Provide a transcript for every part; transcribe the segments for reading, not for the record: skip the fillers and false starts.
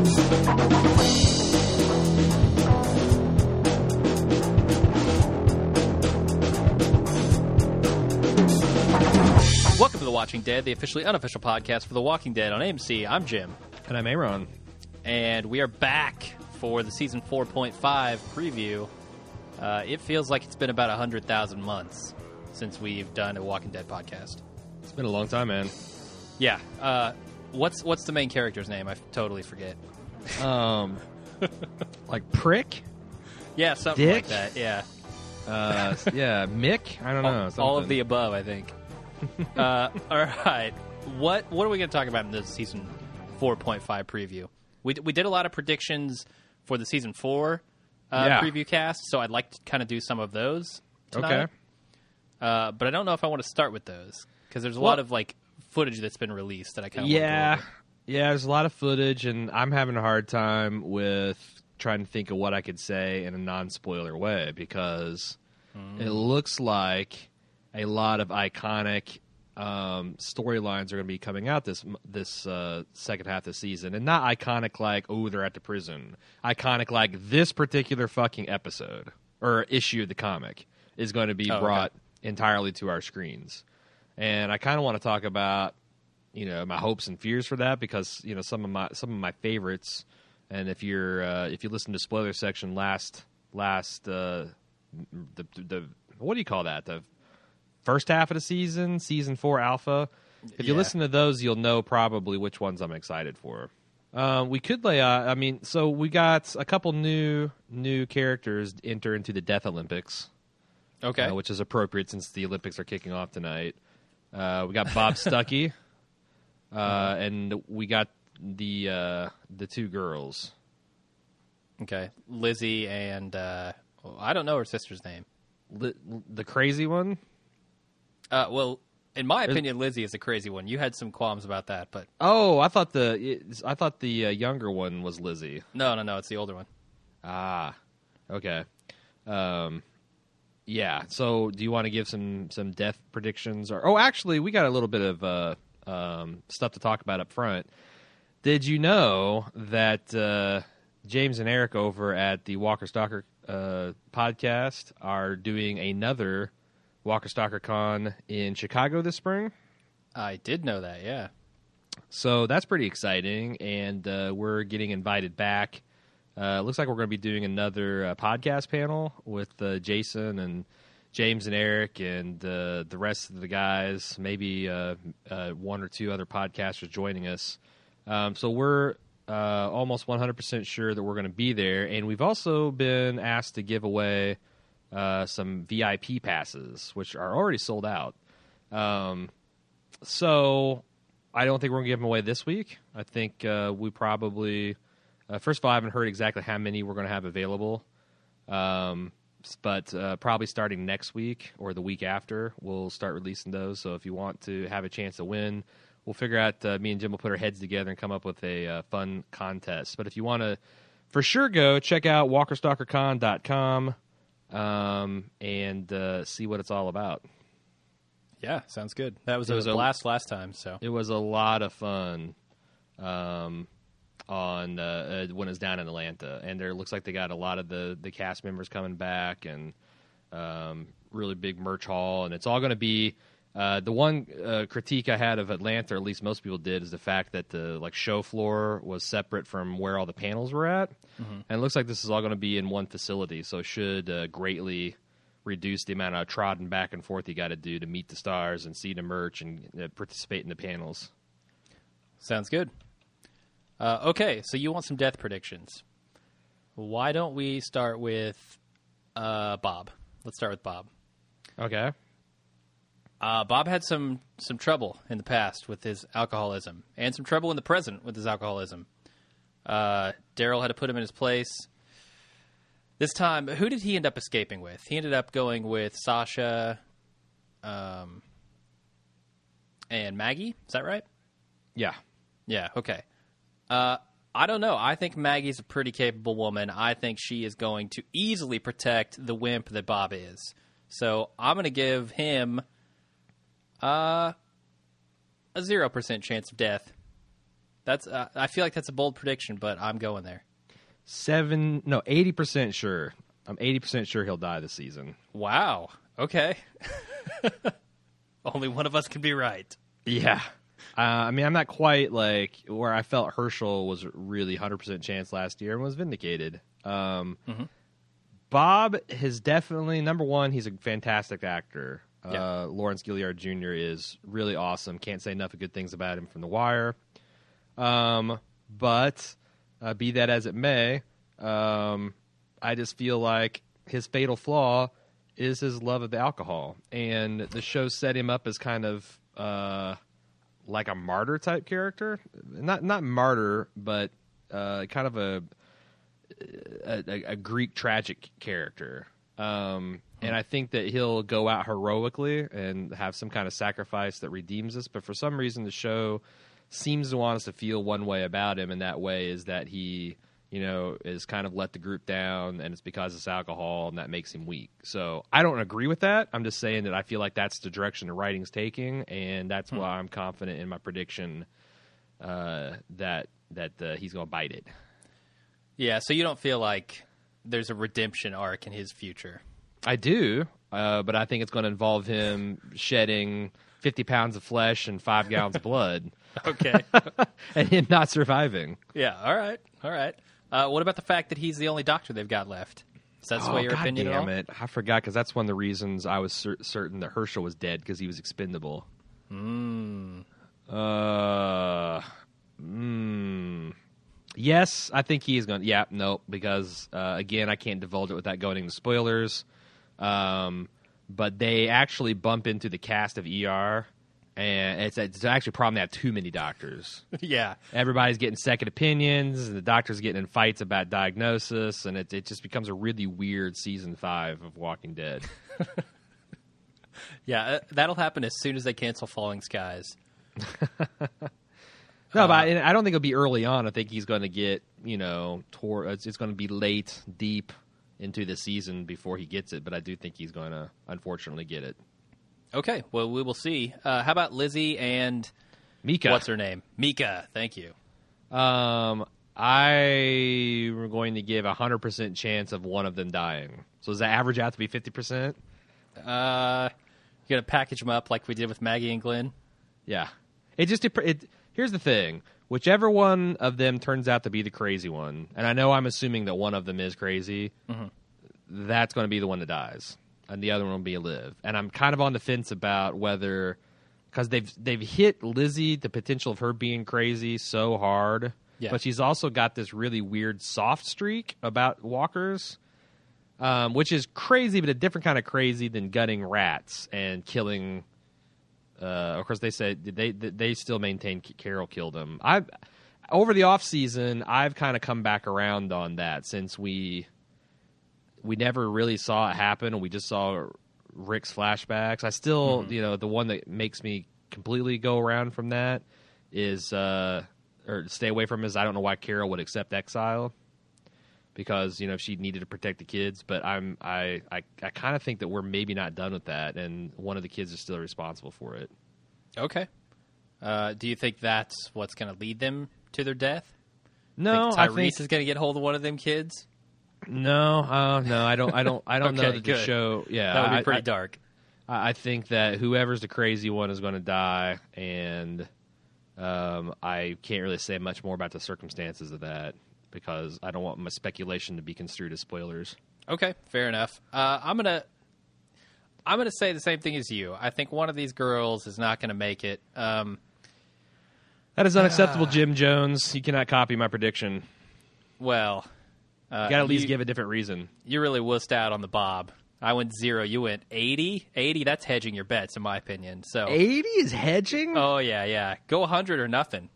Welcome to The Watching Dead, the officially unofficial podcast for The Walking Dead on AMC. I'm Jim. And I'm Aaron. And we are back for the Season 4.5 preview. It feels like it's been about 100,000 months since we've done a Walking Dead podcast. It's been a long time, man. Yeah. What's the main character's name? I totally forget. Like Prick? Yeah, something Dick? like that, yeah. Yeah, Mick? I don't know. All something. of the above, I think. All right. What are we going to talk about in this Season 4.5 preview? We did a lot of predictions for the Season 4 preview cast, so I'd like to kind of do some of those tonight. Okay. But I don't know if I want to start with those, because there's a lot of like footage that's been released that I kind of want to go over. Yeah, there's a lot of footage, and I'm having a hard time with trying to think of what I could say in a non-spoiler way, because it looks like a lot of iconic storylines are going to be coming out this second half of the season, and not iconic like, oh, they're at the prison. Iconic like this particular fucking episode or issue of the comic is going to be brought entirely to our screens. And I kind of want to talk about, my hopes and fears for that, because some of my favorites. And if you listen to spoiler section last the what do you call that, the first half of the season 4 alpha, if you listen to those, you'll know probably which ones I'm excited for. We could lay out, so we got a couple new characters enter into the Death Olympics. Okay. Which is appropriate since the Olympics are kicking off tonight. We got Bob Stuckey, and we got the two girls. Okay. Lizzie and I don't know her sister's name. The crazy one? Well, in my opinion, Lizzie is the crazy one. You had some qualms about that, but I thought the younger one was Lizzie. No, it's the older one. Ah, okay. Yeah. So, do you want to give some death predictions? Actually, we got a little bit of stuff to talk about up front. Did you know that James and Eric over at the Walker Stalker podcast are doing another Walker Stalker Con in Chicago this spring? I did know that, yeah. So that's pretty exciting, and we're getting invited back. Looks like we're going to be doing another podcast panel with Jason and James and Eric and the rest of the guys, maybe one or two other podcasters joining us. So we're almost 100% sure that we're going to be there, and we've also been asked to give away some VIP passes, which are already sold out. So I don't think we're going to give them away this week. I think we probably... first of all, I haven't heard exactly how many we're going to have available, but probably starting next week or the week after, we'll start releasing those. So if you want to have a chance to win, we'll figure out, me and Jim will put our heads together and come up with a fun contest. But if you want to for sure go, check out WalkerStalkerCon.com and see what it's all about. Yeah, sounds good. That was a blast last time. So it was a lot of fun. On when it was down in Atlanta, and there looks like they got a lot of the cast members coming back, and really big merch haul, and it's all going to be the one critique I had of Atlanta, or at least most people did, is the fact that the show floor was separate from where all the panels were at, and it looks like this is all going to be in one facility, so it should greatly reduce the amount of trotting back and forth you got to do to meet the stars and see the merch and participate in the panels. Sounds good. Okay, so you want some death predictions. Why don't we start with Bob? Let's start with Bob. Okay. Bob had some trouble in the past with his alcoholism, and some trouble in the present with his alcoholism. Daryl had to put him in his place. This time, who did he end up escaping with? He ended up going with Sasha and Maggie. Is that right? Yeah. Yeah, okay. I don't know. I think Maggie's a pretty capable woman. I think she is going to easily protect the wimp that Bob is. So I'm going to give him a 0% chance of death. That's I feel like that's a bold prediction, but I'm going there. 80% sure. I'm 80% sure he'll die this season. Wow. Okay. Only one of us can be right. Yeah. I mean, I'm not quite like where I felt Herschel was really 100% chance last year and was vindicated. Bob has definitely, number one, he's a fantastic actor. Yeah. Lawrence Gilliard Jr. is really awesome. Can't say enough of good things about him from The Wire. But be that as it may, I just feel like his fatal flaw is his love of the alcohol. And the show set him up as kind of like a martyr type character. Not martyr, but kind of a Greek tragic character. And I think that he'll go out heroically and have some kind of sacrifice that redeems us. But for some reason, the show seems to want us to feel one way about him, and that way is that he, is kind of let the group down, and it's because it's alcohol, and that makes him weak. So I don't agree with that. I'm just saying that I feel like that's the direction the writing's taking, and that's why I'm confident in my prediction that he's going to bite it. Yeah, so you don't feel like there's a redemption arc in his future? I do, but I think it's going to involve him shedding 50 pounds of flesh and 5 gallons of blood. Okay. And him not surviving. Yeah, all right. What about the fact that he's the only doctor they've got left? Does that sway your opinion at all? Damn it. I forgot, because that's one of the reasons I was certain that Herschel was dead, because he was expendable. Yes, I think he is going to. Yeah, no, because, again, I can't divulge it without going into spoilers. But they actually bump into the cast of ER, and it's actually a problem. They have too many doctors. Yeah. Everybody's getting second opinions, and the doctors getting in fights about diagnosis, and it just becomes a really weird season 5 of Walking Dead. Yeah, that'll happen as soon as they cancel Falling Skies. No, but I don't think it'll be early on. I think he's going to get, it's going to be late, deep into the season before he gets it, but I do think he's going to, unfortunately, get it. Okay, well, we will see. How about Lizzie and Mika? What's her name? Mika, thank you. I'm going to give 100% chance of one of them dying. So does that average out to be 50%? You're going to package them up like we did with Maggie and Glenn? Yeah. Here's the thing. Whichever one of them turns out to be the crazy one, and I know I'm assuming that one of them is crazy, that's going to be the one that dies, and the other one will be a live. And I'm kind of on the fence about whether, because they've hit Lizzie, the potential of her being crazy, so hard, but she's also got this really weird soft streak about walkers, which is crazy, but a different kind of crazy than gutting rats and killing. Of course, they said they still maintain Carol killed him. Over the off season, I've kind of come back around on that, since we never really saw it happen, and we just saw Rick's flashbacks. I still, the one that makes me completely go around from that is, or stay away from, is I don't know why Carol would accept exile, because if she needed to protect the kids. But I kind of think that we're maybe not done with that, and one of the kids is still responsible for it. Okay. Do you think that's what's going to lead them to their death? No, I think Tyrese is going to get hold of one of them kids. No, I don't okay, know that good. The show. Yeah, that would be pretty dark. I think that whoever's the crazy one is going to die, and I can't really say much more about the circumstances of that, because I don't want my speculation to be construed as spoilers. Okay, fair enough. I'm gonna say the same thing as you. I think one of these girls is not going to make it. That is unacceptable, Jim Jones. You cannot copy my prediction. Well, you got to at least give a different reason. You really wussed out on the Bob. I went 0. You went 80. 80. That's hedging your bets, in my opinion. So 80 is hedging. Oh yeah. Go 100 or nothing.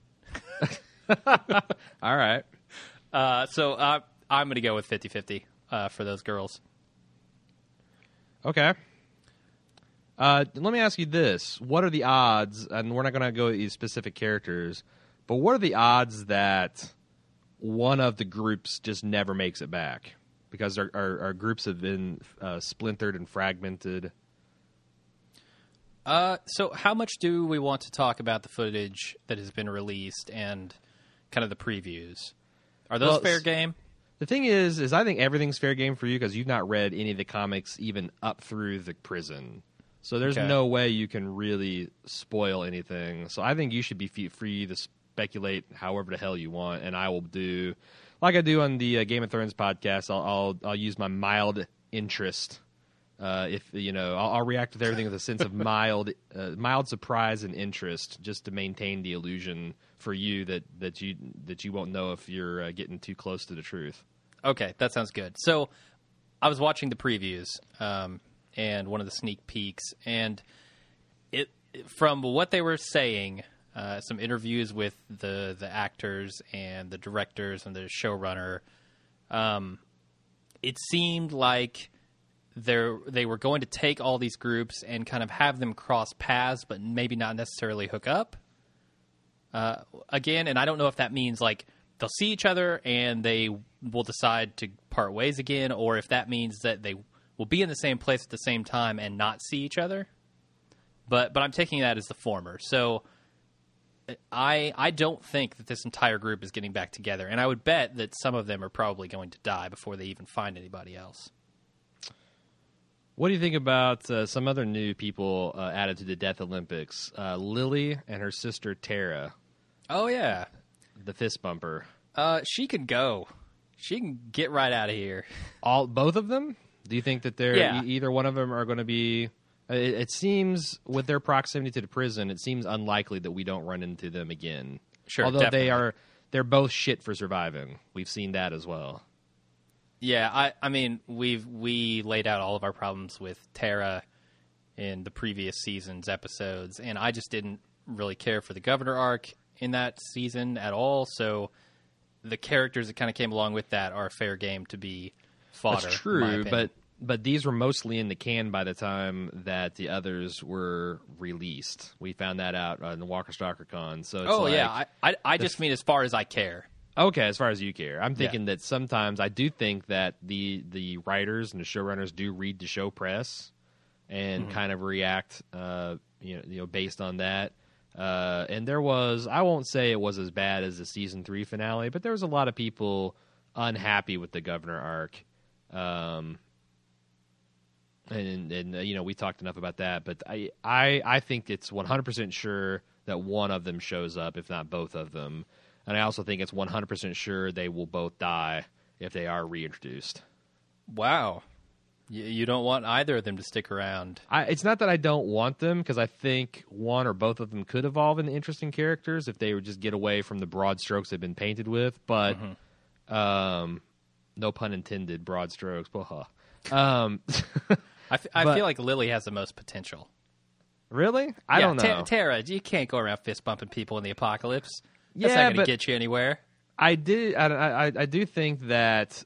All right. So I'm going to go with 50-50 for those girls. Okay. Let me ask you this. What are the odds, and we're not going to go these specific characters, but what are the odds that one of the groups just never makes it back? Because our groups have been splintered and fragmented. So how much do we want to talk about the footage that has been released, and kind of the previews. Are those fair game? The thing is I think everything's fair game for you because you've not read any of the comics even up through the prison. So there's no way you can really spoil anything. So I think you should be free to speculate however the hell you want, and I will do like I do on the Game of Thrones podcast. I'll use my mild interest. If I'll react with everything with a sense of mild surprise and interest, just to maintain the illusion for you that you won't know if you're getting too close to the truth. Okay, that sounds good. So I was watching the previews and one of the sneak peeks, and from what they were saying, some interviews with the actors and the directors and the showrunner, it seemed like they were going to take all these groups and kind of have them cross paths, but maybe not necessarily hook up again. And I don't know if that means like they'll see each other and they will decide to part ways again, or if that means that they will be in the same place at the same time and not see each other. But I'm taking that as the former. So I don't think that this entire group is getting back together, and I would bet that some of them are probably going to die before they even find anybody else. What do you think about some other new people added to the Death Olympics? Lily and her sister Tara. Oh, yeah. The fist bumper. She could go. She can get right out of here. Both of them? Do you think that either one of them are going to be... It seems, with their proximity to the prison, it seems unlikely that we don't run into them again. Sure, although definitely. they're both shit for surviving. We've seen that as well. Yeah, I mean, we laid out all of our problems with Tara in the previous season's episodes, and I just didn't really care for the Governor arc in that season at all, so the characters that kind of came along with that are fair game to be fodder. That's true, but these were mostly in the can by the time that the others were released. We found that out on the Walker Stalker Con. So I just mean as far as I care. Okay, as far as you care. I'm thinking that sometimes I do think that the writers and the showrunners do read the show press and kind of react based on that. And there was, I won't say it was as bad as the season 3 finale, but there was a lot of people unhappy with the Governor arc. And we talked enough about that, but I think it's 100% sure that one of them shows up, if not both of them. And I also think it's 100% sure they will both die if they are reintroduced. Wow. You don't want either of them to stick around. It's not that I don't want them, because I think one or both of them could evolve into interesting characters if they would just get away from the broad strokes they've been painted with. But, no pun intended, broad strokes. I feel like Lily has the most potential. Really? I don't know. Tara, you can't go around fist bumping people in the apocalypse. That's not going to get you anywhere. I do think that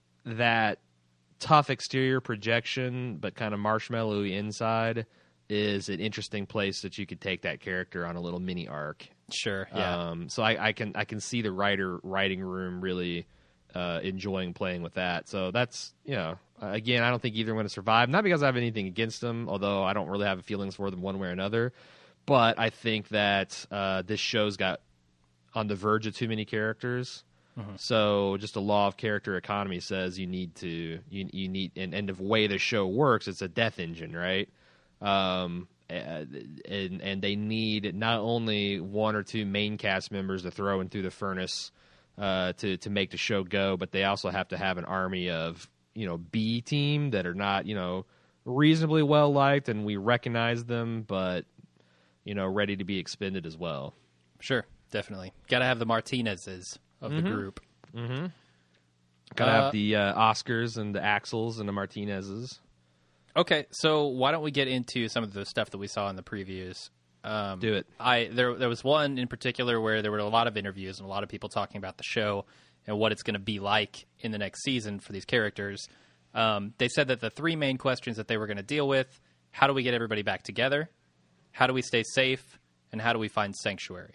tough exterior projection, but kind of marshmallowy inside, is an interesting place that you could take that character on a little mini arc. Sure. Yeah. So I can see the writing room really enjoying playing with that. So that's again, I don't think either are going to survive. Not because I have anything against them, although I don't really have feelings for them one way or another. But I think that this show's got on the verge of too many characters. So just the law of character economy says you need and the way the show works, it's a death engine, right? And they need not only one or two main cast members to throw in through the furnace to make the show go, but they also have to have an army of B team that are not reasonably well liked, and we recognize them, but ready to be expended as well. Sure, definitely. Got to have the Martinezes of the group. Got to have the Oscars and the Axels and the Martinezes. Okay, so why don't we get into some of the stuff that we saw in the previews? Do it. There was one in particular where there were a lot of interviews and a lot of people talking about the show and what it's going to be like in the next season for these characters. They said that the three main questions that they were going to deal with: how do we get everybody back together? How do we stay safe? And how do we find sanctuary?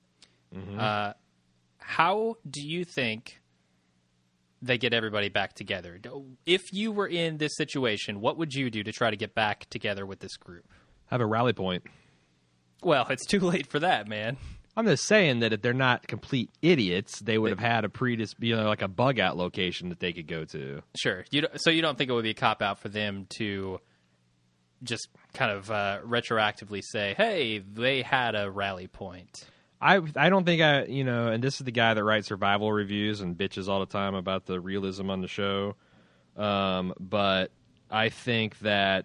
How do you think they get everybody back together? If you were in this situation, what would you do to try to get back together with this group? Have a rally point. Well, it's too late for that, man. I'm just saying that if they're not complete idiots, they would have had a like a bug out location that they could go to. Sure. So you don't think it would be a cop out for them to just kind of retroactively say, "Hey, they had a rally point." I don't think and this is the guy that writes survival reviews and bitches all the time about the realism on the show. But I think that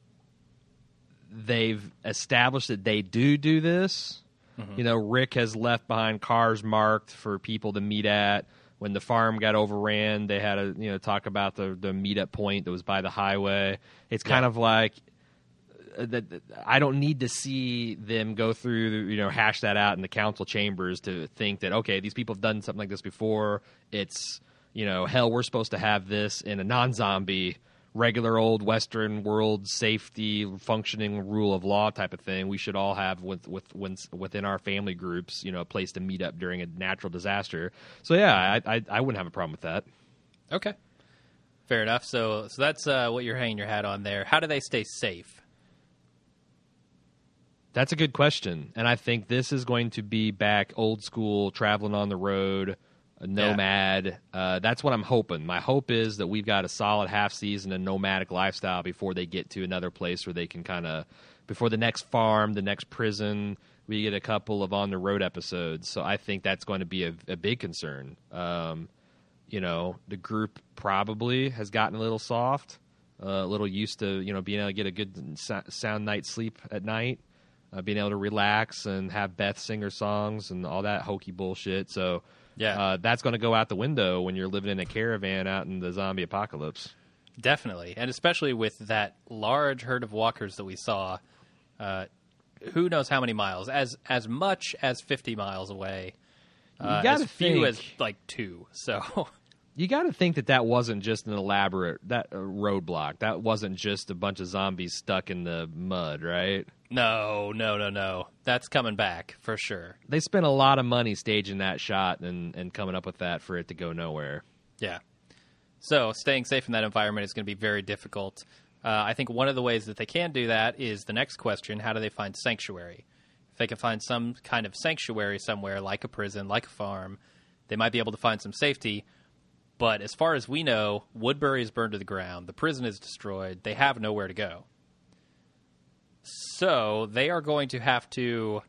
they've established that they do this. Mm-hmm. Rick has left behind cars marked for people to meet at. When the farm got overran, they had to talk about the meetup point that was by the highway. It's kind of like that. I don't need to see them go through, hash that out in the council chambers to think that, okay, these people have done something like this before. It's, hell, we're supposed to have this in a non-zombie, regular old Western world safety functioning rule of law type of thing. We should all have within our family groups, a place to meet up during a natural disaster. So yeah, I wouldn't have a problem with that. Okay, fair enough. So that's what you're hanging your hat on there. How do they stay safe? That's a good question, and I think this is going to be back old school, traveling on the road, a nomad. Yeah. That's what I'm hoping. My hope is that we've got a solid half season of nomadic lifestyle before they get to another place where they can before the next farm, the next prison, we get a couple of on the road episodes. So I think that's going to be a big concern. The group probably has gotten a little soft, a little used to being able to get a good sound night's sleep at night. Being able to relax and have Beth sing her songs and all that hokey bullshit. So that's going to go out the window when you're living in a caravan out in the zombie apocalypse. Definitely. And especially with that large herd of walkers that we saw, who knows how many miles, as much as 50 miles away, as few as like 2. So you got to think that wasn't just an elaborate roadblock. That wasn't just a bunch of zombies stuck in the mud, right? No. That's coming back for sure. They spent a lot of money staging that shot and coming up with that for it to go nowhere. Yeah. So staying safe in that environment is going to be very difficult. I think one of the ways that they can do that is the next question: how do they find sanctuary? If they can find some kind of sanctuary somewhere, like a prison, like a farm, they might be able to find some safety. But as far as we know, Woodbury is burned to the ground. The prison is destroyed. They have nowhere to go. So they are going to have to,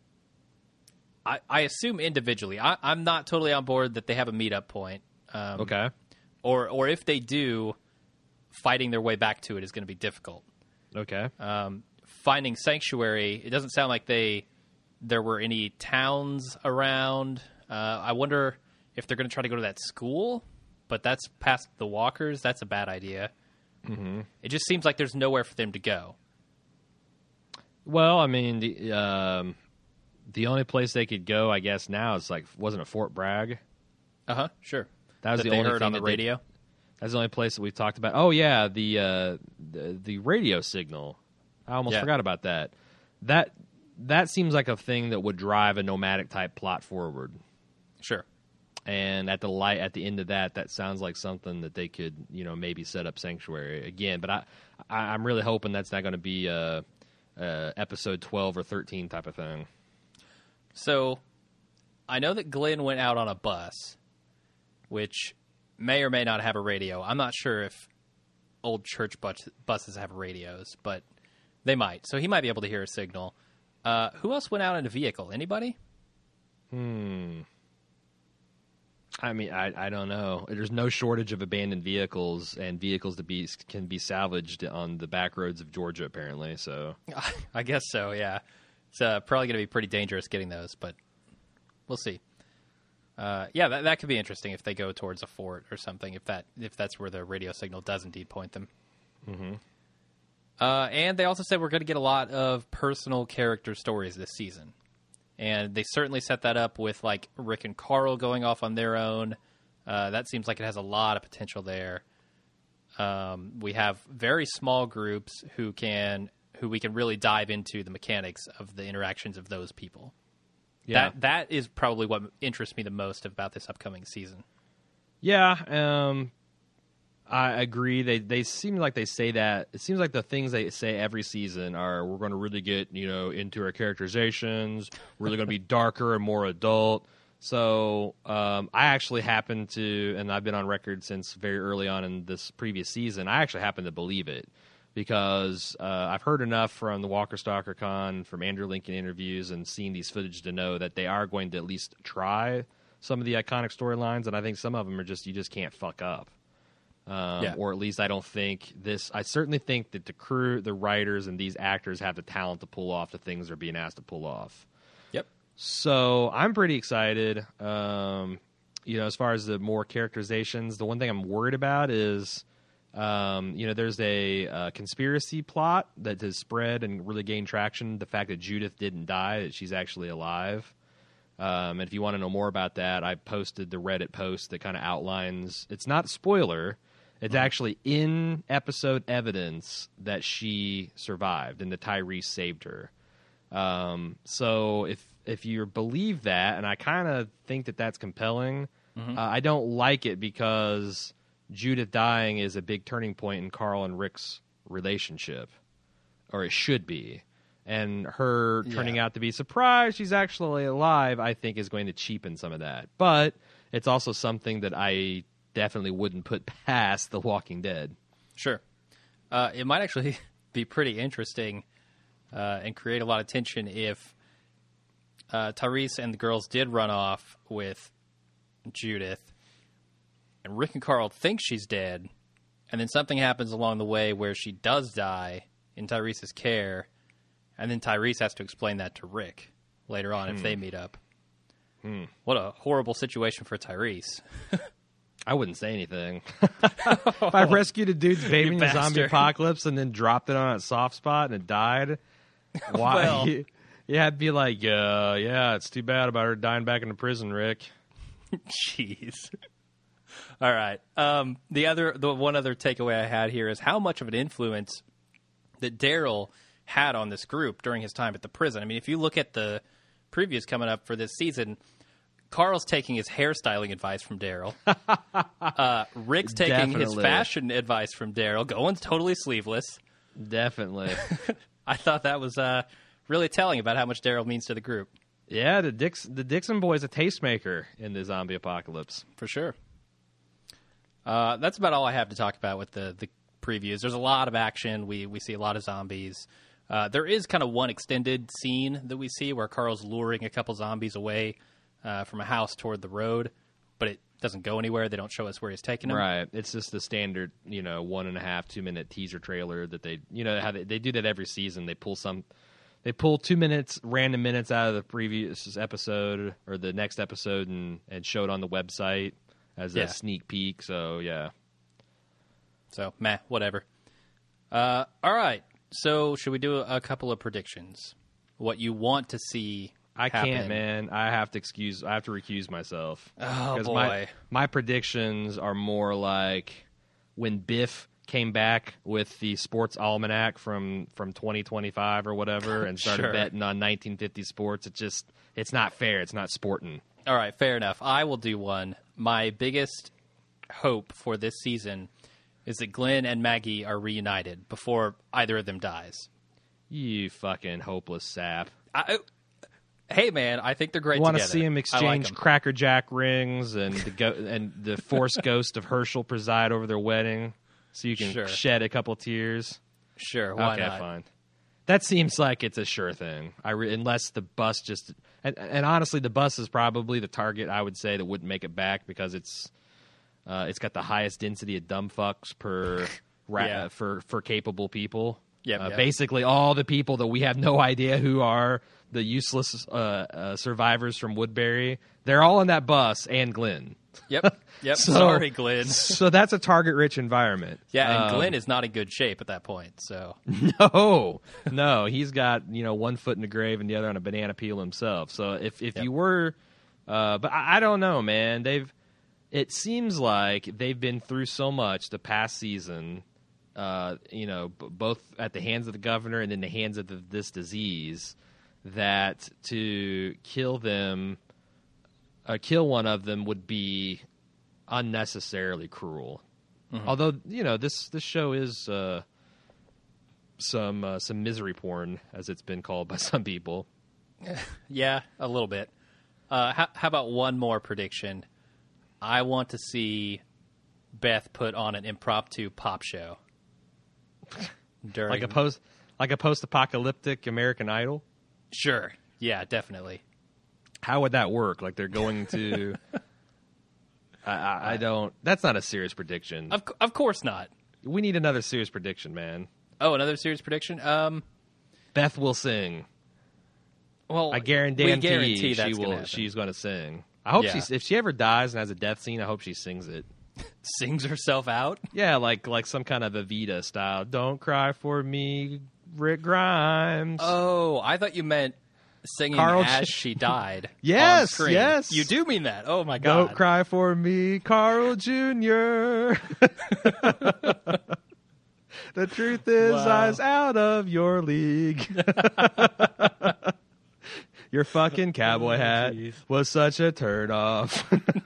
I assume individually. I'm not totally on board that they have a meetup point. Okay. Or if they do, fighting their way back to it is going to be difficult. Okay. Finding sanctuary, it doesn't sound like there were any towns around. I wonder if they're going to try to go to that school, but that's past the walkers. That's a bad idea. Mm-hmm. It just seems like there's nowhere for them to go. Well, I mean, the only place they could go, I guess, now is wasn't it Fort Bragg? Sure. That was that the they only heard thing on the radio. That's the only place that we've talked about. Oh yeah, the radio signal. I almost forgot about that. That seems like a thing that would drive a nomadic type plot forward. Sure. And at the end of that sounds like something that they could, maybe set up sanctuary again. But I'm really hoping that's not going to be episode 12 or 13 type of thing. So, I know that Glenn went out on a bus, which may or may not have a radio. I'm not sure if old church buses have radios, but they might. So he might be able to hear a signal. Who else went out in a vehicle? Anybody? I mean, I don't know. There's no shortage of abandoned vehicles and vehicles can be salvaged on the back roads of Georgia, apparently. So I guess so. Yeah, it's probably going to be pretty dangerous getting those, but we'll see. That could be interesting if they go towards a fort or something. If that's where the radio signal does indeed point them. Mm-hmm. And they also said we're going to get a lot of personal character stories this season. And they certainly set that up with like Rick and Carl going off on their own. That seems like it has a lot of potential there. We have very small groups who we can really dive into the mechanics of the interactions of those people. Yeah. That is probably what interests me the most about this upcoming season. Yeah. I agree. They seem like they say that. It seems like the things they say every season are, we're going to really get, into our characterizations. We're really going to be darker and more adult. So I actually happen to, and I've been on record since very early on in this previous season, I actually happen to believe it because I've heard enough from the Walker Stalker Con, from Andrew Lincoln interviews, and seen these footage to know that they are going to at least try some of the iconic storylines, and I think some of them are you just can't fuck up. Or at least I don't think this. I certainly think that the crew, the writers, and these actors have the talent to pull off the things they're being asked to pull off. Yep. So I'm pretty excited. As far as the more characterizations, the one thing I'm worried about is, there's a conspiracy plot that has spread and really gained traction. The fact that Judith didn't die, that she's actually alive. And if you want to know more about that, I posted the Reddit post that kind of outlines. It's not a spoiler. It's actually in episode evidence that she survived and that Tyrese saved her. So if you believe that, and I kind of think that that's compelling, I don't like it because Judith dying is a big turning point in Carl and Rick's relationship, or it should be. And her turning out to be surprised she's actually alive, I think, is going to cheapen some of that. But it's also something that I definitely wouldn't put past The Walking Dead. Sure. It might actually be pretty interesting and create a lot of tension if Tyrese and the girls did run off with Judith, and Rick and Carl think she's dead, and then something happens along the way where she does die in Tyrese's care, and then Tyrese has to explain that to Rick later on if they meet up. What a horrible situation for Tyrese. I wouldn't say anything. If I rescued a dude's baby in the zombie apocalypse and then dropped it on a soft spot and it died, why? Well, yeah, I'd be like, it's too bad about her dying back into prison, Rick. Jeez. All right. The one other takeaway I had here is how much of an influence that Daryl had on this group during his time at the prison. I mean, if you look at the previews coming up for this season, Carl's taking his hairstyling advice from Daryl. Rick's taking his fashion advice from Daryl, going totally sleeveless. Definitely. I thought that was really telling about how much Daryl means to the group. Yeah, the Dixon boy's a tastemaker in the zombie apocalypse. For sure. That's about all I have to talk about with the previews. There's a lot of action. We see a lot of zombies. There is kind of one extended scene that we see where Carl's luring a couple zombies away from a house toward the road, but it doesn't go anywhere. They don't show us where he's taking them. Right. It's just the standard, 1.5, 2 minute teaser trailer that they, how they do that every season. They pull 2 minutes, random minutes out of the previous episode or the next episode and show it on the website as a sneak peek. So, yeah. So, whatever. All right. So, should we do a couple of predictions? What you want to see I happen? Can't, man. I have to recuse myself. Oh, boy. My predictions are more like when Biff came back with the sports almanac from 2025 or whatever and started betting on 1950 sports. It's not fair. It's not sporting. All right, fair enough. I will do one. My biggest hope for this season is that Glenn and Maggie are reunited before either of them dies. You fucking hopeless sap. Hey, man, I think they're great together. I want to see him exchange Cracker Jack rings and the Force ghost of Herschel preside over their wedding so you can shed a couple tears. Sure, why not? Okay, fine. That seems like it's a sure thing. Unless the bus just... And honestly, the bus is probably the target, I would say, that wouldn't make it back because it's got the highest density of dumb fucks for capable people. Yep. Basically, all the people that we have no idea who are the useless survivors from Woodbury, they're all in that bus, and Glenn. Yep. Sorry, Glenn. So that's a target-rich environment. Yeah, and Glenn is not in good shape at that point. So no, he's got 1 foot in the grave and the other on a banana peel himself. So if you were, but I don't know, man. It seems like they've been through so much the past season. Both at the hands of the governor and in the hands of this disease, that to kill one of them would be unnecessarily cruel. Although this show is some misery porn, as it's been called by some people. Yeah, a little bit. How about one more prediction? I want to see Beth put on an impromptu pop show during like a post-apocalyptic American Idol. Sure, yeah, definitely. How would that work? Like they're going to? I don't. That's not a serious prediction. Of course not. We need another serious prediction, man. Oh, another serious prediction. Beth will sing. Well, I guarantee that's she will. She's going to sing. I hope if she ever dies and has a death scene, I hope she sings it. Sings herself out? Yeah, like some kind of Evita style. Don't cry for me, Rick Grimes. Oh, I thought you meant singing as she died. Yes, on screen. Yes. You do mean that. Oh, my God. Don't cry for me, Carl Jr. The truth is, I was out of your league. Your fucking cowboy hat was such a turnoff.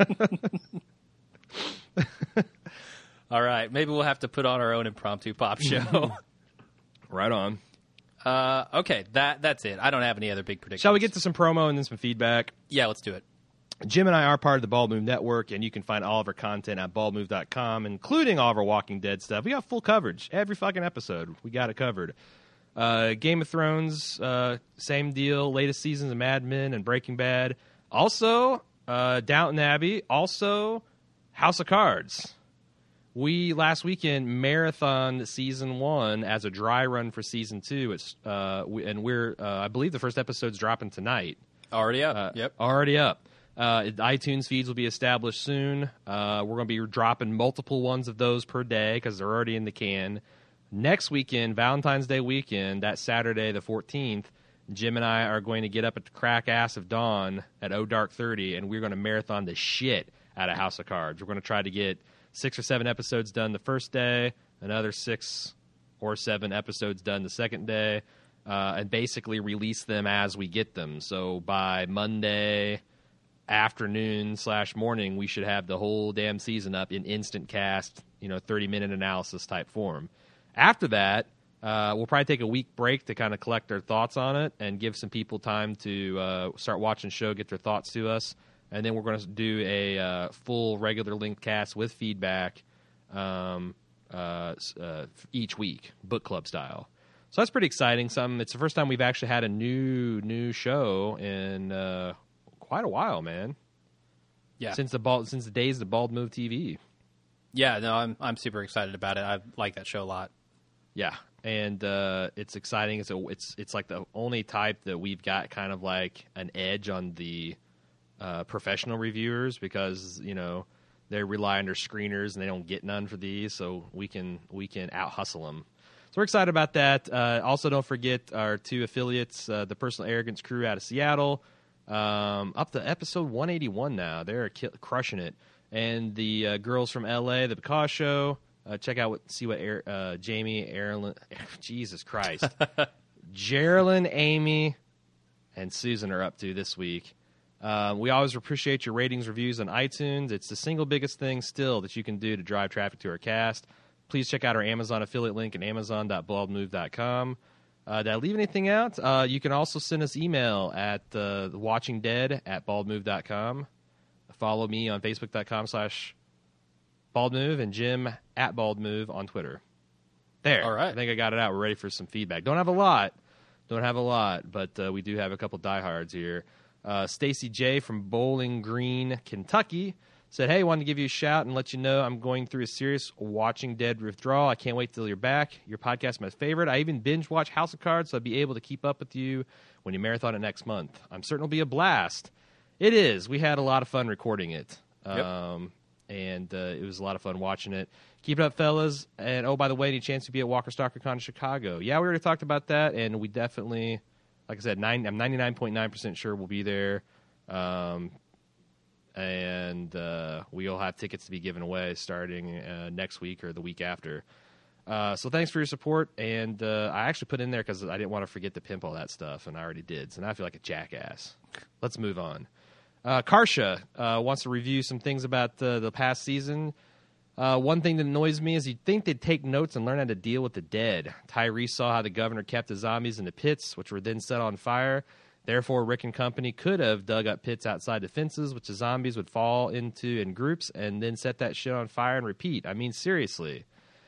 All right, maybe we'll have to put on our own impromptu pop show. Right on. Okay, that's it. I don't have any other big predictions. Shall we get to some promo and then some feedback? Yeah, let's do it. Jim and I are part of the Bald Move Network, and you can find all of our content at baldmove.com, including all of our Walking Dead stuff. We got full coverage. Every fucking episode, we got it covered. Game of Thrones, same deal. Latest seasons of Mad Men and Breaking Bad. Also, Downton Abbey. Also, House of Cards. We, last weekend, marathoned Season 1 as a dry run for Season 2. I believe the first episode's dropping tonight. Already up. Yep. Already up. iTunes feeds will be established soon. We're going to be dropping multiple ones of those per day because they're already in the can. Next weekend, Valentine's Day weekend, that Saturday the 14th, Jim and I are going to get up at the crack ass of dawn at dark 30, and we're going to marathon the shit out of House of Cards. We're going to try to get 6 or 7 episodes done the first day, another 6 or 7 episodes done the second day, and basically release them as we get them. So by Monday afternoon/morning, we should have the whole damn season up in instant cast, 30-minute analysis type form. After that, we'll probably take a week break to kind of collect our thoughts on it and give some people time to start watching the show, get their thoughts to us. And then we're going to do a full regular linked cast with feedback each week, book club style. So that's pretty exciting. It's the first time we've actually had a new show in quite a while, man. Yeah, since the days of Bald Move TV. Yeah, no, I'm super excited about it. I like that show a lot. Yeah, and it's exciting. It's like the only type that we've got kind of like an edge on the professional reviewers because they rely on their screeners and they don't get none for these, so we can out hustle them. So we're excited about that. Also, don't forget our 2 affiliates, the Personal Arrogance crew out of Seattle, up to episode 181 now. They're crushing it. And the girls from LA, the Because Show. Check out see what Jamie, Erin, Jesus Christ, Geraldine, Amy, and Susan are up to this week. We always appreciate your ratings, reviews on iTunes. It's the single biggest thing still that you can do to drive traffic to our cast. Please check out our Amazon affiliate link at amazon.baldmove.com. Did I leave anything out? You can also send us email at watchingdead@baldmove.com. Follow me on facebook.com/baldmove and Jim @baldmove on Twitter. There. All right. I think I got it out. We're ready for some feedback. Don't have a lot, but we do have a couple diehards here. Stacy J. from Bowling Green, Kentucky, said, hey, wanted to give you a shout and let you know I'm going through a serious Watching Dead withdrawal. I can't wait till you're back. Your podcast is my favorite. I even binge watch House of Cards, so I'll be able to keep up with you when you marathon it next month. I'm certain it'll be a blast. It is. We had a lot of fun recording it. Yep. And it was a lot of fun watching it. Keep it up, fellas. And, oh, by the way, any chance to be at Walker Stalker Con in Chicago? Yeah, we already talked about that, and we definitely, like I said, I'm 99.9% sure we'll be there. And we'll have tickets to be given away starting next week or the week after. So thanks for your support. And I actually put in there because I didn't want to forget to pimp all that stuff, and I already did. So now I feel like a jackass. Let's move on. Karsha wants to review some things about the past season. One thing that annoys me is you'd think they'd take notes and learn how to deal with the dead. Tyrese saw how the governor kept the zombies in the pits, which were then set on fire. Therefore, Rick and company could have dug up pits outside the fences, which the zombies would fall into in groups, and then set that shit on fire and repeat. I mean, seriously.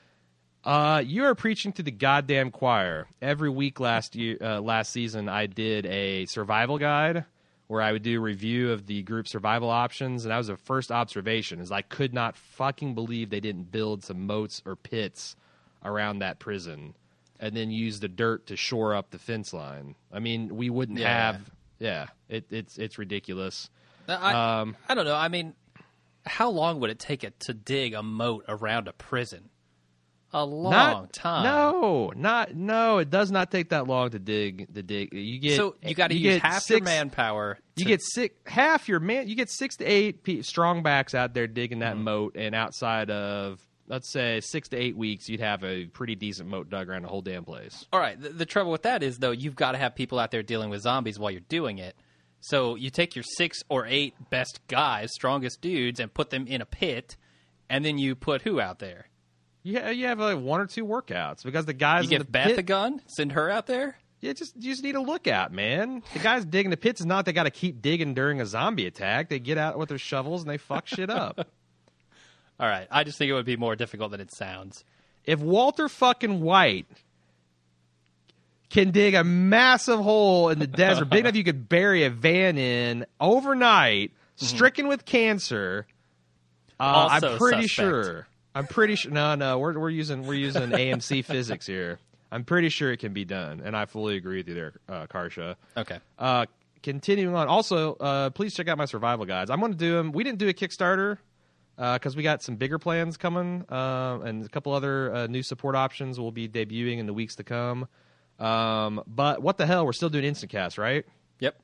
You are preaching to the goddamn choir. Every week last season, I did a survival guide where I would do a review of the group survival options, and that was the first observation, is I could not fucking believe they didn't build some moats or pits around that prison and then use the dirt to shore up the fence line. I mean, we wouldn't have... Yeah, it's ridiculous. I don't know. I mean, how long would it take it to dig a moat around a prison? A long time. No, it does not take that long to dig. You got to use half your manpower. You get 6 to 8 strong backs out there digging that moat, and outside of, let's say, 6 to 8 weeks, you'd have a pretty decent moat dug around the whole damn place. All right. The trouble with that is, though, you've got to have people out there dealing with zombies while you're doing it. So you take your 6 or 8 best guys, strongest dudes, and put them in a pit, and then you put who out there? Yeah, you have like 1 or 2 workouts because the guys. You give Beth a gun, send her out there. Yeah, you just need a lookout, man. The guys digging the pits is not they got to keep digging during a zombie attack. They get out with their shovels and they fuck shit up. All right, I just think it would be more difficult than it sounds. If Walter fucking White can dig a massive hole in the desert, big enough you could bury a van in overnight, stricken with cancer, I'm pretty sure. No, we're using AMC physics here. I'm pretty sure it can be done, and I fully agree with you there, Karsha. Okay. Continuing on. Also, please check out my survival guides. I'm going to do them. We didn't do a Kickstarter because we got some bigger plans coming, and a couple other new support options will be debuting in the weeks to come. But what the hell? We're still doing Instacast, right? Yep.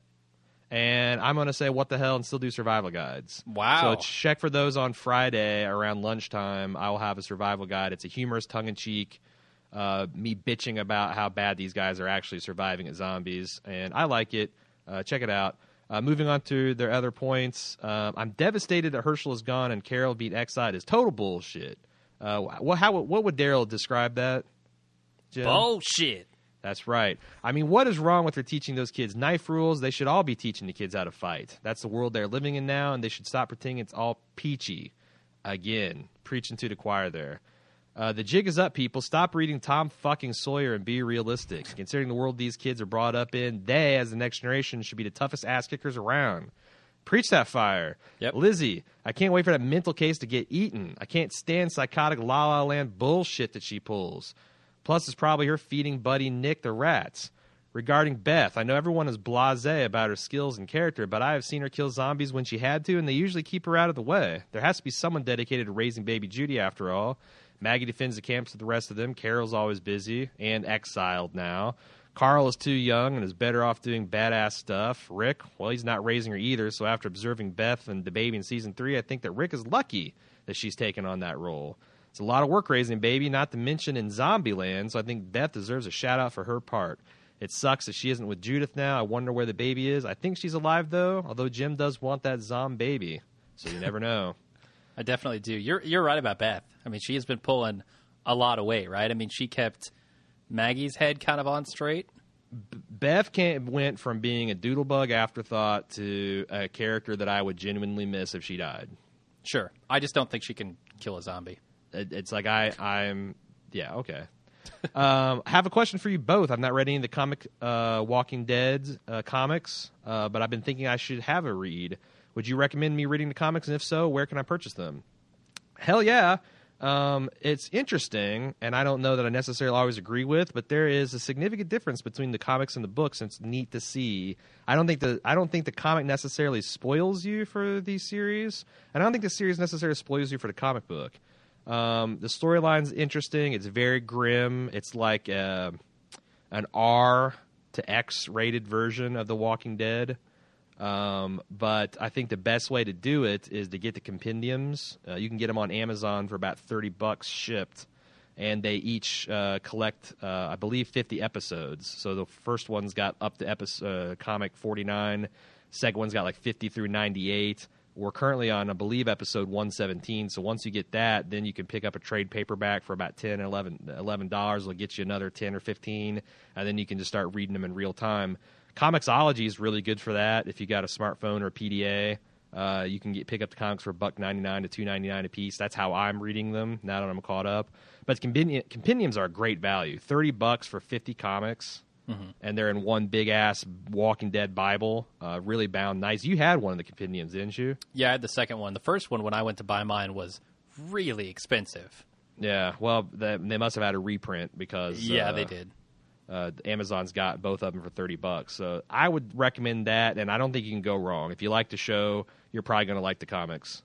And I'm going to say what the hell and still do survival guides. Wow. So check for those on Friday around lunchtime. I will have a survival guide. It's a humorous tongue-in-cheek, me bitching about how bad these guys are actually surviving at zombies. And I like it. Check it out. Moving on to their other points. I'm devastated that Herschel is gone and Carol beat Exide is total bullshit. What would Daryl describe that, Jim? Bullshit. That's right. I mean, what is wrong with her teaching those kids knife rules? They should all be teaching the kids how to fight. That's the world they're living in now, and they should stop pretending it's all peachy. Again, preaching to the choir there. The jig is up, people. Stop reading Tom fucking Sawyer and be realistic. Considering the world these kids are brought up in, they, as the next generation, should be the toughest ass kickers around. Preach that fire. Yep. Lizzie, I can't wait for that mental case to get eaten. I can't stand psychotic La La Land bullshit that she pulls. Plus, it's probably her feeding Buddy Nick the rats. Regarding Beth, I know everyone is blasé about her skills and character, but I have seen her kill zombies when she had to, and they usually keep her out of the way. There has to be someone dedicated to raising baby Judy, after all. Maggie defends the camps with the rest of them. Carol's always busy and exiled now. Carl is too young and is better off doing badass stuff. Rick, well, he's not raising her either, so after observing Beth and the baby in Season 3, I think that Rick is lucky that she's taken on that role. It's a lot of work raising baby, not to mention in Zombieland, so I think Beth deserves a shout-out for her part. It sucks that she isn't with Judith now. I wonder where the baby is. I think she's alive, though, although Jim does want that baby, so you never know. I definitely do. You're right about Beth. I mean, she has been pulling a lot of weight, right? I mean, she kept Maggie's head kind of on straight. Beth went from being a doodlebug afterthought to a character that I would genuinely miss if she died. Sure. I just don't think she can kill a zombie. It's like I'm yeah, okay. Have a question for you both. I've not read any of the comic Walking Dead comics, but I've been thinking I should have a read. Would you recommend me reading the comics, and if so, where can I purchase them? Hell yeah. It's interesting, and I don't know that I necessarily always agree with, but there is a significant difference between the comics and the books, and it's neat to see. I don't think the comic necessarily spoils you for these series, and I don't think the series necessarily spoils you for the comic book. The storyline's interesting. It's very grim. It's like an R to X rated version of The Walking Dead. But I think the best way to do it is to get the compendiums. You can get them on Amazon for about $30 shipped, and they each collect, I believe, 50 episodes. So the first one's got up to comic 49. Second one's got like 50 through 98. We're currently on, I believe, episode 117. So once you get that, then you can pick up a trade paperback for about $10 or $11. It'll get you another 10 or 15, and then you can just start reading them in real time. Comixology is really good for that. If you got a smartphone or a PDA, you can pick up the comics for $1.99 to $2.99 a piece. That's how I'm reading them now that I'm caught up. But compendiums are a great value. $30 for 50 comics. And they're in one big-ass Walking Dead Bible, really bound nice. You had one of the compendiums, didn't you? Yeah, I had the second one. The first one, when I went to buy mine, was really expensive. Yeah, well, they must have had a reprint because... Yeah, they did. Amazon's got both of them for $30. So I would recommend that, and I don't think you can go wrong. If you like the show, you're probably going to like the comics.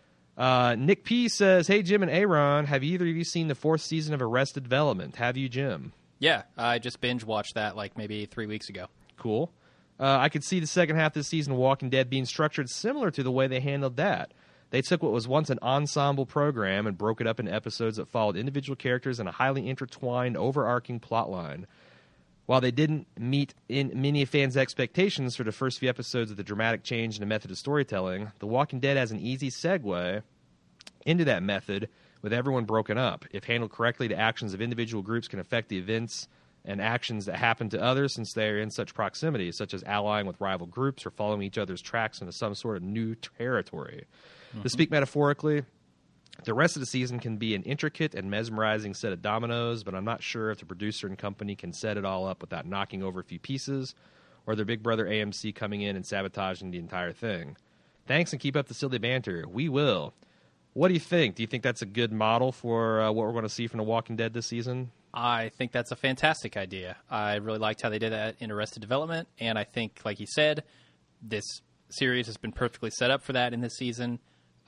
Nick P. says, hey, Jim and Aaron, have either of you seen the 4th season of Arrested Development? Have you, Jim? Yeah, I just binge-watched that like maybe 3 weeks ago. Cool. I could see the second half of this season of Walking Dead being structured similar to the way they handled that. They took what was once an ensemble program and broke it up into episodes that followed individual characters in a highly intertwined, overarching plotline. While they didn't meet in many fans' expectations for the first few episodes of the dramatic change in the method of storytelling, The Walking Dead has an easy segue into that method with everyone broken up. If handled correctly, the actions of individual groups can affect the events and actions that happen to others since they are in such proximity, such as allying with rival groups or following each other's tracks into some sort of new territory. To speak metaphorically, the rest of the season can be an intricate and mesmerizing set of dominoes, but I'm not sure if the producer and company can set it all up without knocking over a few pieces, or their big brother AMC coming in and sabotaging the entire thing. Thanks, and keep up the silly banter. We will. What do you think? Do you think that's a good model for what we're going to see from The Walking Dead this season? I think that's a fantastic idea. I really liked how they did that in Arrested Development, and I think, like you said, this series has been perfectly set up for that in this season.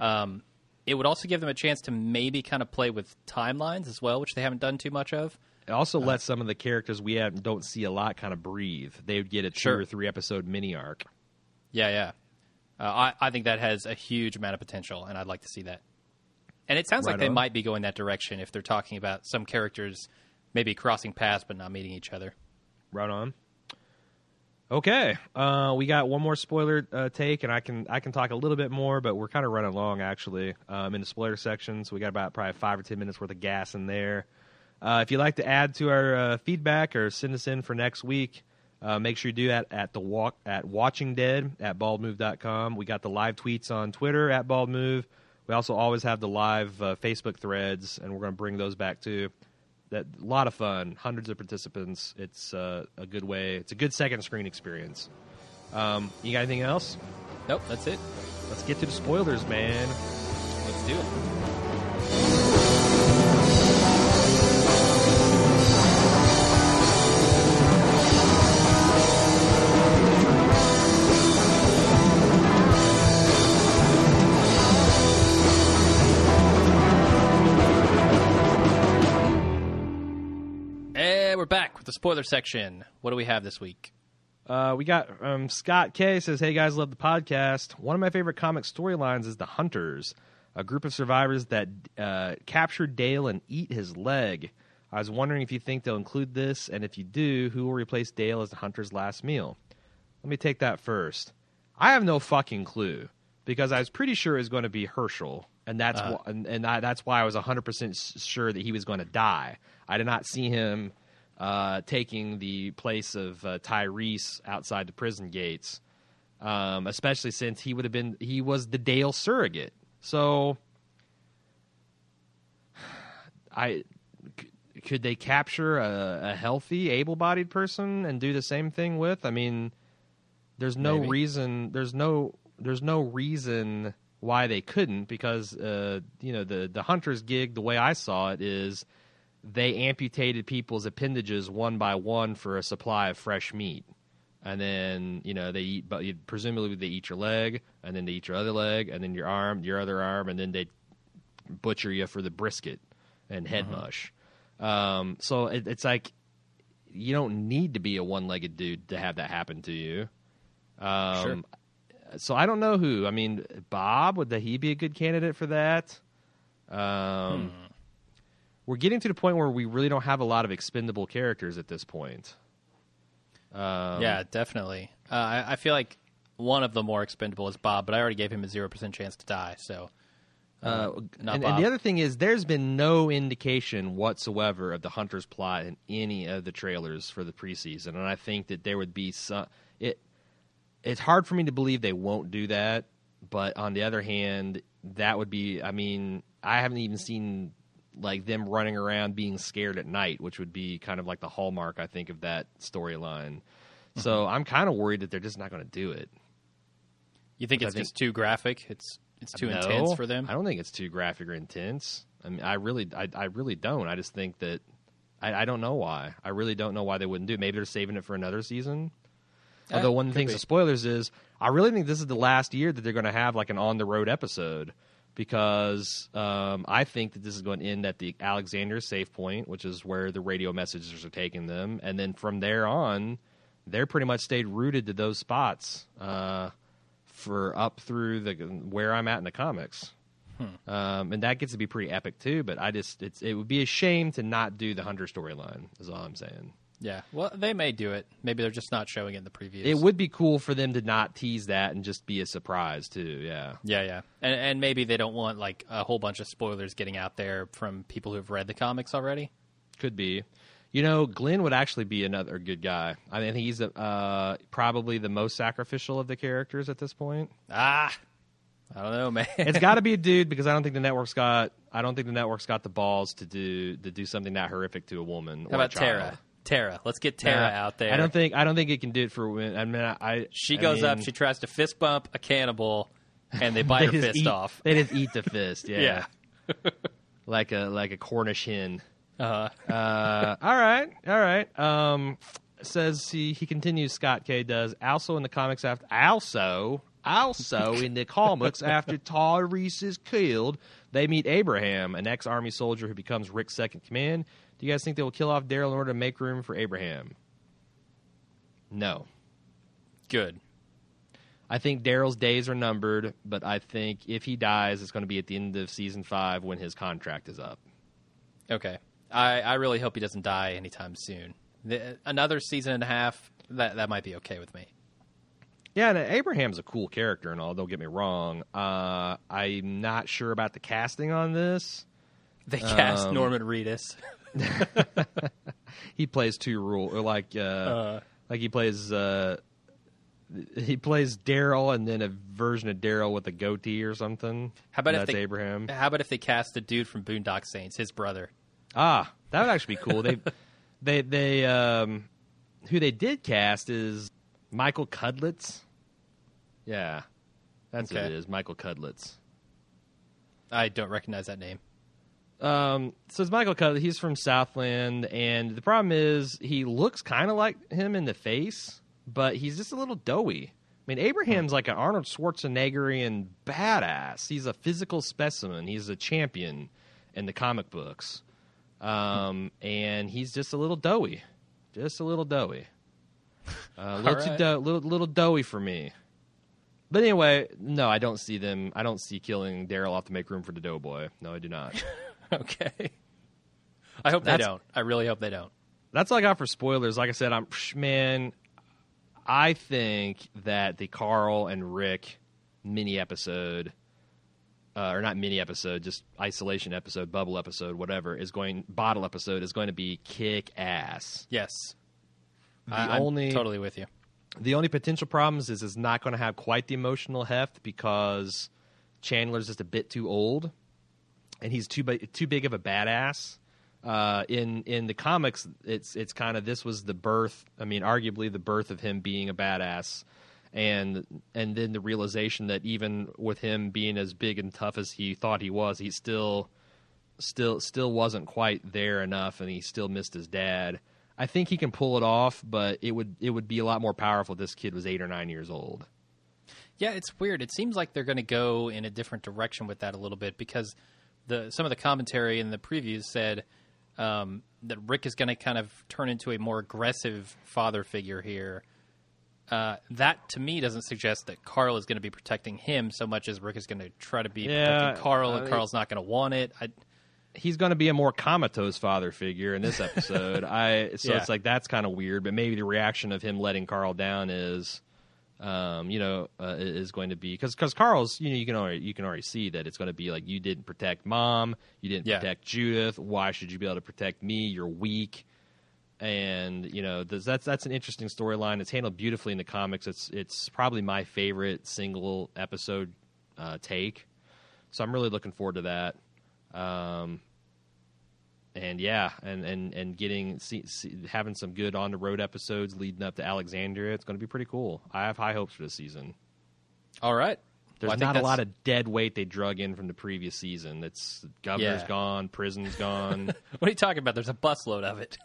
It would also give them a chance to maybe kind of play with timelines as well, which they haven't done too much of. It also lets some of the characters we don't see a lot kind of breathe. They would get a 2 or 3 episode mini arc. Yeah. I think that has a huge amount of potential, and I'd like to see that. And it sounds like they might be going that direction if they're talking about some characters maybe crossing paths but not meeting each other. Right on. Okay, we got one more spoiler take, and I can talk a little bit more, but we're kind of running long actually in the spoiler section, so we got about probably 5 or 10 minutes worth of gas in there. If you'd like to add to our feedback or send us in for next week, make sure you do that at watchingdead@baldmove.com. We got the live tweets on Twitter @baldmove. We also always have the live Facebook threads, and we're going to bring those back too. A lot of fun, hundreds of participants. It's a good way. It's a good second screen experience. You got anything else? Nope, that's it. Let's get to the spoilers, man. Let's do it. We're back with the spoiler section. What do we have this week? We got Scott K. says, hey guys, love the podcast. One of my favorite comic storylines is The Hunters, a group of survivors that capture Dale and eat his leg. I was wondering if you think they'll include this, and if you do, who will replace Dale as the Hunter's last meal? Let me take that first. I have no fucking clue, because I was pretty sure it was going to be Herschel, and that's that's why I was 100% sure that he was going to die. I did not see him taking the place of Tyrese outside the prison gates, especially since he was the Dale surrogate. So, could they capture a healthy, able-bodied person and do the same thing with? I mean, there's no reason. There's no reason why they couldn't, because the Hunter's gig, the way I saw it, is they amputated people's appendages one by one for a supply of fresh meat. And then, they eat, but presumably they eat your leg, and then they eat your other leg, and then your arm, your other arm, and then they butcher you for the brisket and head mush. So it's like, you don't need to be a one-legged dude to have that happen to you. Sure. So I don't know who. I mean, Bob, would he be a good candidate for that? We're getting to the point where we really don't have a lot of expendable characters at this point. Yeah, definitely. I feel like one of the more expendable is Bob, but I already gave him a 0% chance to die. So, not and Bob. the other thing is, there's been no indication whatsoever of the Hunter's plot in any of the trailers for the preseason, and I think that there would be some. It's hard for me to believe they won't do that, but on the other hand, that would be. I mean, I haven't even seen like them running around being scared at night, which would be kind of like the hallmark, I think, of that storyline. So I'm kind of worried that they're just not going to do it. You think it's just too graphic? It's too intense for them? I don't think it's too graphic or intense. I mean, I really don't. I just think that I don't know why. I really don't know why they wouldn't do it. Maybe they're saving it for another season. Although one of the things, the spoilers is, I really think this is the last year that they're going to have like an on-the-road episode, because I think that this is going to end at the Alexander safe point, which is where the radio messages are taking them. And then from there on, they're pretty much stayed rooted to those spots for up through where I'm at in the comics. And that gets to be pretty epic too, but it would be a shame to not do the Hunter storyline, is all I'm saying. Yeah, well, they may do it. Maybe they're just not showing it in the previews. It would be cool for them to not tease that and just be a surprise too, yeah. Yeah. And maybe they don't want like a whole bunch of spoilers getting out there from people who've read the comics already. Could be. You know, Glenn would actually be another good guy. I think he's probably the most sacrificial of the characters at this point. I don't know, man. It's got to be a dude, because I don't think the network's got the balls to do something that horrific to a woman. How about Tara? Tara, let's get Tara out there. I don't think it can do it for women. I mean, she goes up, she tries to fist bump a cannibal, and they bite her fist off. They just eat the fist. Yeah, like a Cornish hen. All right. Says he continues. Scott K does also in the comics after in the comics after Tyrese is killed, they meet Abraham, an ex-army soldier who becomes Rick's second command. Do you guys think they will kill off Daryl in order to make room for Abraham? No. Good. I think Daryl's days are numbered, but I think if he dies, it's going to be at the end of season 5 when his contract is up. Okay. I really hope he doesn't die anytime soon. Another season and a half, that might be okay with me. Yeah, and Abraham's a cool character and all, don't get me wrong. I'm not sure about the casting on this. They cast Norman Reedus. He plays he plays Daryl and then a version of Daryl with a goatee or something. That's Abraham. How about if they cast the dude from Boondock Saints, his brother? That would actually be cool. They who they did cast is Michael Cudlitz. Yeah, that's what it is. Michael Cudlitz. I don't recognize that name. So it's Michael Cudlitz. He's from Southland, and the problem is he looks kind of like him in the face, but he's just a little doughy. I mean, Abraham's like an Arnold Schwarzeneggerian badass. He's a physical specimen. He's a champion in the comic books. And he's just a little doughy. Just a little doughy. Little doughy for me. But anyway, no, I don't see killing Daryl off to make room for the Doughboy. No, I do not. Okay. I hope they don't. I really hope they don't. That's all I got for spoilers. Like I said, I think that the Carl and Rick mini episode, or not mini episode, just isolation episode, bubble episode, whatever, bottle episode is going to be kick ass. Yes. I'm totally with you. The only potential problems is it's not going to have quite the emotional heft because Chandler's just a bit too old, and he's too big of a badass. In the comics, it's kind of, this was the birth. I mean, arguably the birth of him being a badass, and then the realization that even with him being as big and tough as he thought he was, he still wasn't quite there enough, and he still missed his dad. I think he can pull it off, but it would be a lot more powerful if this kid was 8 or 9 years old. Yeah, it's weird. It seems like they're going to go in a different direction with that a little bit, because some of the commentary in the previews said that Rick is going to kind of turn into a more aggressive father figure here. That, to me, doesn't suggest that Carl is going to be protecting him so much as Rick is going to try to be protecting Carl, and Carl's not going to want it. He's going to be a more comatose father figure in this episode. It's like, that's kind of weird, but maybe the reaction of him letting Carl down is is going to be because Carl's, you can already see that it's going to be like, you didn't protect Mom, you didn't protect Judith. Why should you be able to protect me? You're weak. And that's an interesting storyline. It's handled beautifully in the comics. It's probably my favorite single episode take. So I'm really looking forward to that. And getting having some good on the road episodes leading up to Alexandria. It's going to be pretty cool. I have high hopes for this season. All right. There's not a lot of dead weight they drug in from the previous season. It's Governor's gone, prison's gone. What are you talking about? There's a busload of it.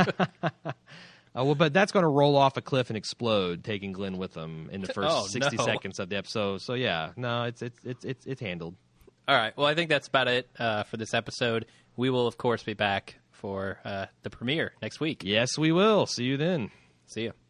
But that's going to roll off a cliff and explode, taking Glenn with them in the first 60 seconds of the episode. So it's handled. All right. Well, I think that's about it for this episode. We will, of course, be back for the premiere next week. Yes, we will. See you then. See you.